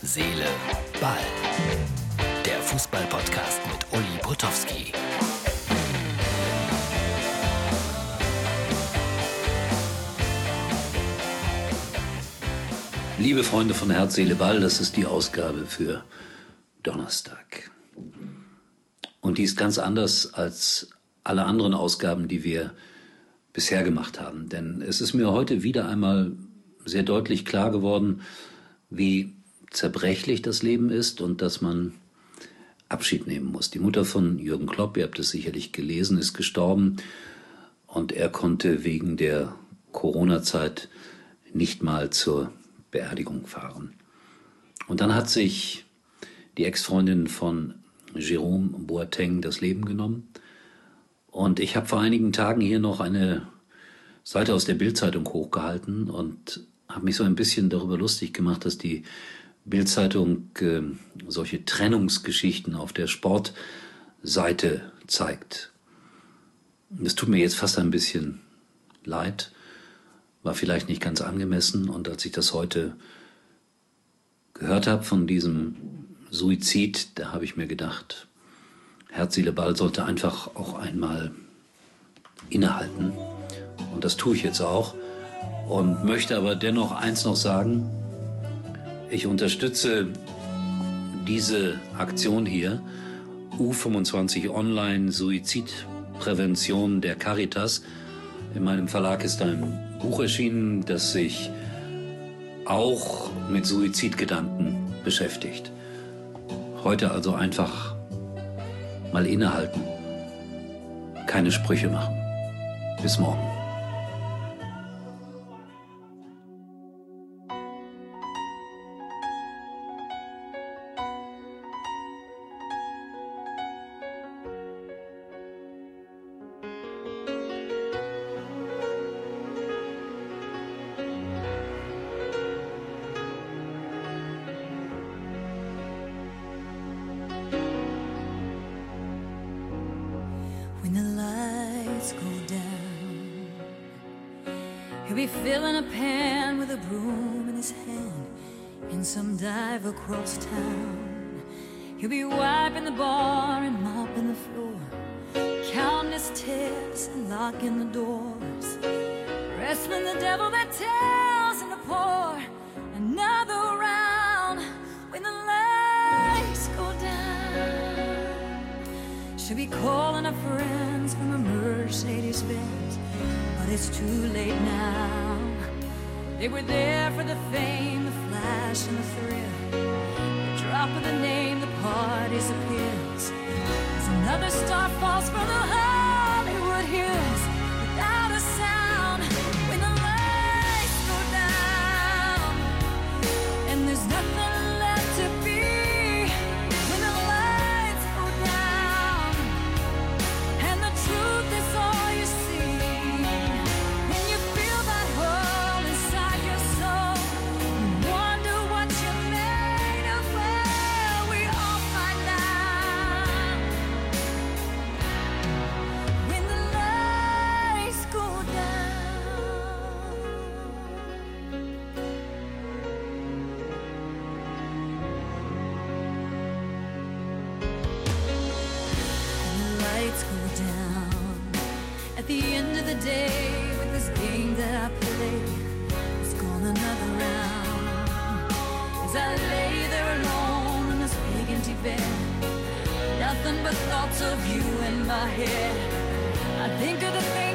Seele, Ball. Der Fußball-Podcast mit Uli Potowski. Liebe Freunde von Herz, Seele, Ball, das ist die Ausgabe für Donnerstag. Und die ist ganz anders als alle anderen Ausgaben, die wir bisher gemacht haben. Denn es ist mir heute wieder einmal sehr deutlich klar geworden, wie zerbrechlich das Leben ist und dass man Abschied nehmen muss. Die Mutter von Jürgen Klopp, ihr habt es sicherlich gelesen, ist gestorben und er konnte wegen der Corona-Zeit nicht mal zur Beerdigung fahren. Und dann hat sich die Ex-Freundin von Jerome Boateng das Leben genommen. Und ich habe vor einigen Tagen hier noch eine Seite aus der Bild-Zeitung hochgehalten und habe mich so ein bisschen darüber lustig gemacht, dass die Bild-Zeitung solche Trennungsgeschichten auf der Sportseite zeigt. Das tut mir jetzt fast ein bisschen leid, war vielleicht nicht ganz angemessen. Und als ich das heute gehört habe von diesem Suizid, da habe ich mir gedacht, Herz, Seele, Ball sollte einfach auch einmal innehalten. Und das tue ich jetzt auch. Und möchte aber dennoch eins noch sagen: Ich unterstütze diese Aktion hier, U25 Online Suizidprävention der Caritas. In meinem Verlag ist ein Buch erschienen, das sich auch mit Suizidgedanken beschäftigt. Heute also einfach mal innehalten, keine Sprüche machen. Bis morgen. When the lights go down, he'll be filling a pan with a broom in his hand in some dive across town. He'll be wiping the bar and mopping the floor, counting his tips and locking the doors, wrestling the devil that tells him to pour another round. When the lights go down, she'll be calling her friends from a Mercedes-Benz, but it's too late now. They were there for the fame, the flash and the thrill, the drop of the name, the party disappears as another star falls from the Hollywood hills without a sound. When the lights go down and there's nothing left to be. When the lights go down and the truth is all you see. When you feel that hole inside your soul, you wonder what you're made of. Well, we all find out when the lights go down. When the lights go down at the end of the day, with this game that I play, it's gone another round. As I lay there alone in this big empty bed, nothing but thoughts of you in my head. I think of the things